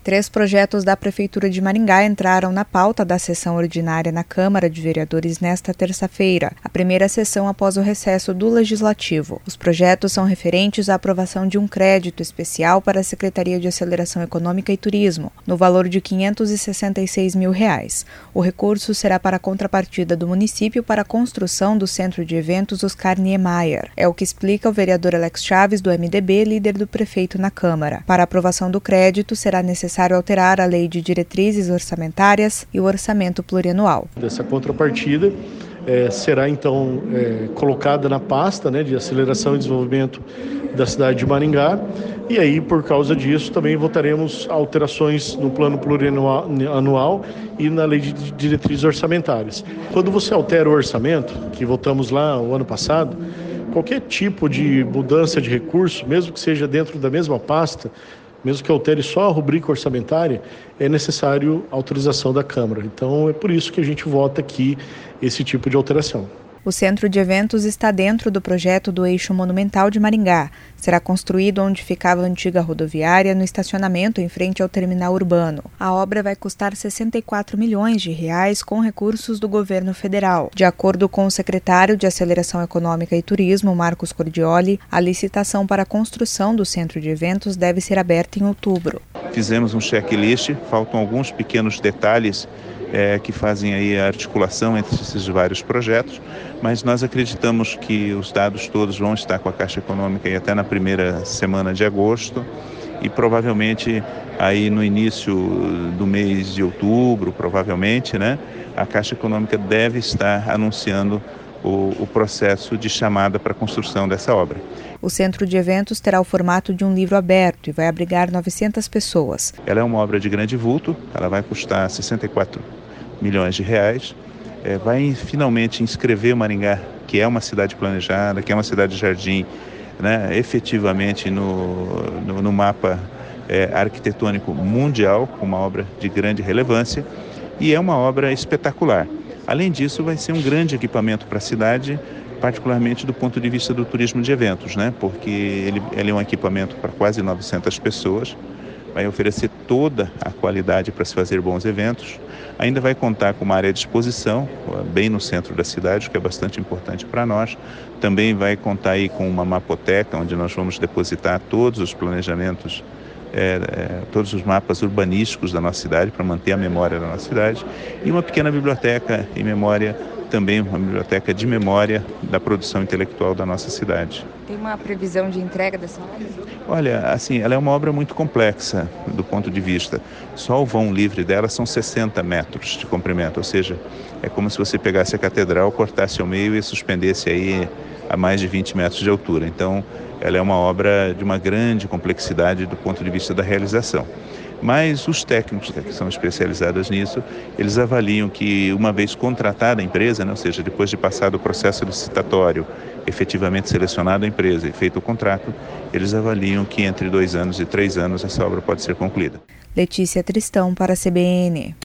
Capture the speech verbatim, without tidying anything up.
Três projetos da Prefeitura de Maringá entraram na pauta da sessão ordinária na Câmara de Vereadores nesta terça-feira, a primeira sessão após o recesso do Legislativo. Os projetos são referentes à aprovação de um crédito especial para a Secretaria de Aceleração Econômica e Turismo, no valor de quinhentos e sessenta e seis mil reais. O recurso será para a contrapartida do município para a construção do Centro de Eventos Oscar Niemeyer. É o que explica o vereador Alex Chaves, do M D B, líder do prefeito na Câmara. Para a aprovação do crédito, será necessário necessário alterar a Lei de Diretrizes Orçamentárias e o Orçamento Plurianual. Dessa contrapartida é, será então é, colocada na pasta, né, de aceleração e desenvolvimento da cidade de Maringá, e aí por causa disso também votaremos alterações no plano plurianual anual e na Lei de Diretrizes Orçamentárias. Quando você altera o orçamento, que votamos lá o ano passado, qualquer tipo de mudança de recurso, mesmo que seja dentro da mesma pasta, mesmo que altere só a rubrica orçamentária, é necessário autorização da Câmara. Então, é por isso que a gente vota aqui esse tipo de alteração. O Centro de Eventos está dentro do projeto do Eixo Monumental de Maringá. Será construído onde ficava a antiga rodoviária, no estacionamento em frente ao terminal urbano. A obra vai custar sessenta e quatro milhões de reais com recursos do governo federal. De acordo com o secretário de Aceleração Econômica e Turismo, Marcos Cordioli, a licitação para a construção do Centro de Eventos deve ser aberta em outubro. Fizemos um checklist, faltam alguns pequenos detalhes É, que fazem aí a articulação entre esses vários projetos, mas nós acreditamos que os dados todos vão estar com a Caixa Econômica aí até na primeira semana de agosto e provavelmente aí no início do mês de outubro, provavelmente, né, a Caixa Econômica deve estar anunciando o, o processo de chamada para a construção dessa obra. O Centro de Eventos terá o formato de um livro aberto e vai abrigar novecentas pessoas. Ela é uma obra de grande vulto, ela vai custar sessenta e quatro milhões de reais, é, vai finalmente inscrever Maringá, que é uma cidade planejada, que é uma cidade de jardim, né, efetivamente no, no, no mapa é, arquitetônico mundial, uma obra de grande relevância, e é uma obra espetacular. Além disso, vai ser um grande equipamento para a cidade, particularmente do ponto de vista do turismo de eventos, né? Porque ele, ele é um equipamento para quase novecentas pessoas, vai oferecer toda a qualidade para se fazer bons eventos, ainda vai contar com uma área de exposição, bem no centro da cidade, o que é bastante importante para nós, também vai contar aí com uma mapoteca, onde nós vamos depositar todos os planejamentos, É, é, todos os mapas urbanísticos da nossa cidade, para manter a memória da nossa cidade, e uma pequena biblioteca em memória, também uma biblioteca de memória da produção intelectual da nossa cidade. Tem uma previsão de entrega dessa obra? Olha, assim, ela é uma obra muito complexa do ponto de vista. Só o vão livre dela são sessenta metros de comprimento, ou seja, é como se você pegasse a catedral, cortasse ao meio e suspendesse aí a mais de vinte metros de altura. Então, ela é uma obra de uma grande complexidade do ponto de vista da realização. Mas os técnicos que são especializados nisso, eles avaliam que uma vez contratada a empresa, né, ou seja, depois de passado o processo licitatório, efetivamente selecionada a empresa e feito o contrato, eles avaliam que entre dois anos e três anos essa obra pode ser concluída. Letícia Tristão para a C B N.